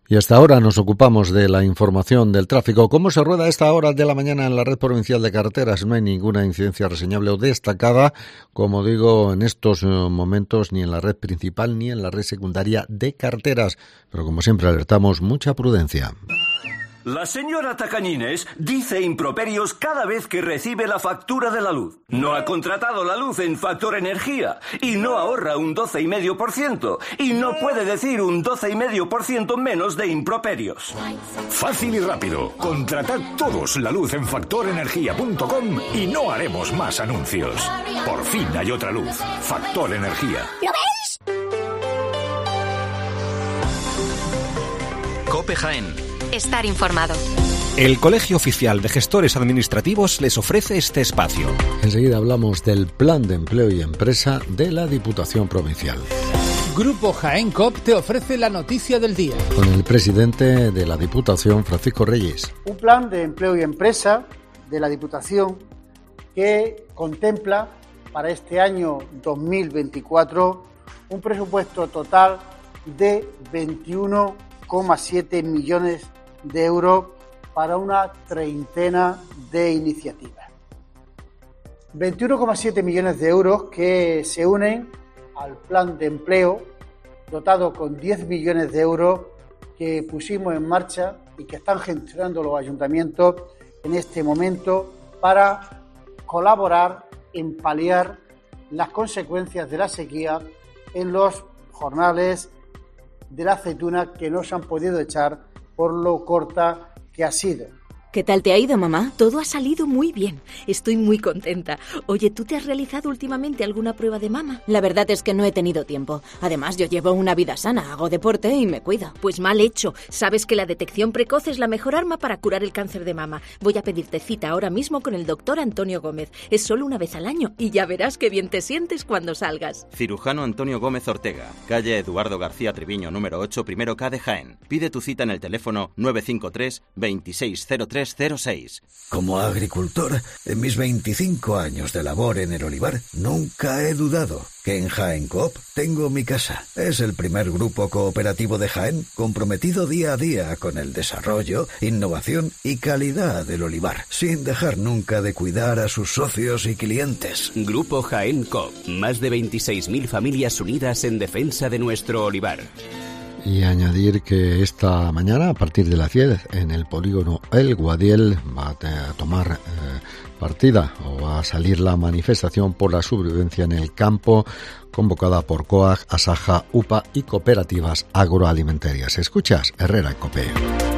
Y hasta ahora nos ocupamos de la información del tráfico. ¿Cómo se rueda a esta hora de la mañana en la red provincial de carreteras? No hay ninguna incidencia reseñable o destacada, como digo, en estos momentos, ni en la red principal ni en la red secundaria de carreteras. Pero como siempre alertamos, mucha prudencia. La señora Tacañines dice improperios cada vez que recibe la factura de la luz. No ha contratado la luz en Factor Energía y no ahorra un 12,5% y no puede decir un 12,5% menos de improperios. Fácil y rápido. Contratad todos la luz en factorenergia.com y no haremos más anuncios. Por fin hay otra luz. Factor Energía. ¿Lo veis? COPE Jaén. Estar informado. El Colegio Oficial de Gestores Administrativos les ofrece este espacio. Enseguida hablamos del Plan de Empleo y Empresa de la Diputación Provincial. Grupo Jaén COP te ofrece la noticia del día. Con el presidente de la Diputación, Francisco Reyes. Un plan de empleo y empresa de la Diputación que contempla para este año 2024 un presupuesto total de 21,7 millones de euros para una treintena de iniciativas. 21,7 millones de euros que se unen al plan de empleo dotado con 10 millones de euros que pusimos en marcha y que están gestionando los ayuntamientos en este momento para colaborar en paliar las consecuencias de la sequía en los jornales de la aceituna que no se han podido echar por lo corta que ha sido. ¿Qué tal te ha ido, mamá? Todo ha salido muy bien. Estoy muy contenta. Oye, ¿tú te has realizado últimamente alguna prueba de mama? La verdad es que no he tenido tiempo. Además, yo llevo una vida sana, hago deporte y me cuido. Pues mal hecho. Sabes que la detección precoz es la mejor arma para curar el cáncer de mama. Voy a pedirte cita ahora mismo con el doctor Antonio Gómez. Es solo una vez al año y ya verás qué bien te sientes cuando salgas. Cirujano Antonio Gómez Ortega, calle Eduardo García Treviño, número 8, primero K de Jaén. Pide tu cita en el teléfono 953 260306. Como agricultor, en mis 25 años de labor en el olivar, nunca he dudado que en Jaén Coop tengo mi casa. Es el primer grupo cooperativo de Jaén comprometido día a día con el desarrollo, innovación y calidad del olivar, sin dejar nunca de cuidar a sus socios y clientes. Grupo Jaén Coop, más de 26.000 familias unidas en defensa de nuestro olivar. Y añadir que esta mañana, a partir de las 10, en el polígono El Guadiel va a tomar partida o va a salir la manifestación por la sobrevivencia en el campo, convocada por COAG, Asaja, UPA y cooperativas agroalimentarias. Escuchas Herrera en COPE.